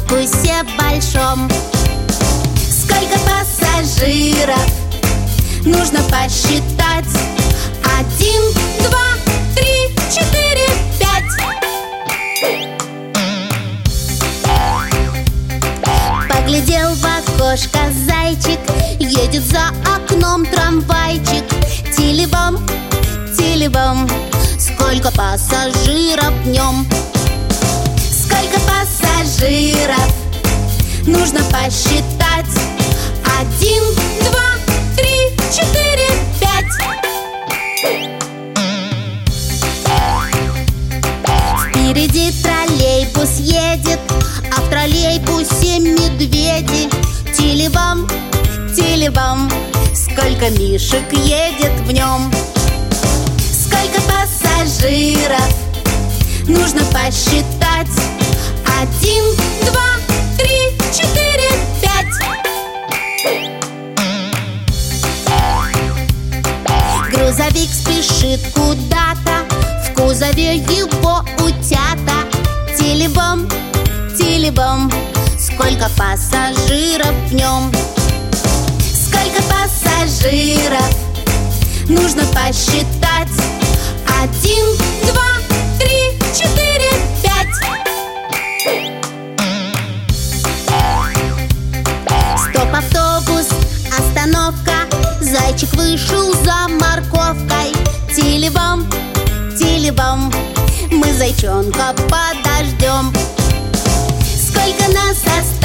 автобусе большом. Сколько пассажиров? Нужно посчитать. 1, 2, 3, 4, 5. Поглядел в окошко зайчик, едет за окном трамвайчик. Тили-бом, тили-бом, сколько пассажиров в нем? Сколько пассажиров? Нужно посчитать. 1, 2, 3, 4, 5. Впереди троллейбус едет, а в троллейбусе медведи. Тили-бом, тили-бом, сколько мишек едет в нем? Сколько пассажиров? Нужно посчитать. 1, 2, 3, 4, 5. Грузовик спешит куда-то, в кузове его утята. Тили-бом, тили-бом, сколько пассажиров в нем? Сколько пассажиров? Нужно посчитать. 1, 2, 3, 4, 5. Стоп, автобус, остановка. Зайчик вышел за морковкой. Тили-бом, тили-бом, мы зайчонка подождем. Сколько нас осталось?